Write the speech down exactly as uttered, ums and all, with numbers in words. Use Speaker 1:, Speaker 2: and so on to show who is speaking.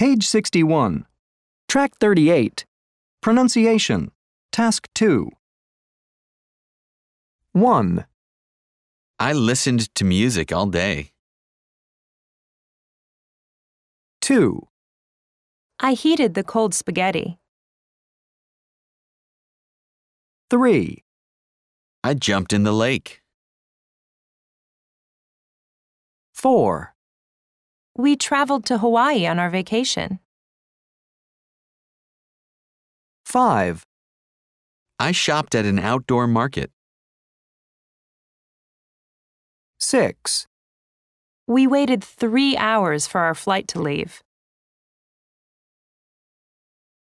Speaker 1: Page sixty-one. Track thirty-eight. Pronunciation. Task two. one.
Speaker 2: I listened to music all day.
Speaker 1: two.
Speaker 3: I heated the cold spaghetti.
Speaker 1: three.
Speaker 2: I jumped in the lake.
Speaker 1: four.
Speaker 3: We traveled to Hawaii on our vacation.
Speaker 1: five.
Speaker 2: I shopped at an outdoor market.
Speaker 1: six.
Speaker 3: We waited three hours for our flight to leave.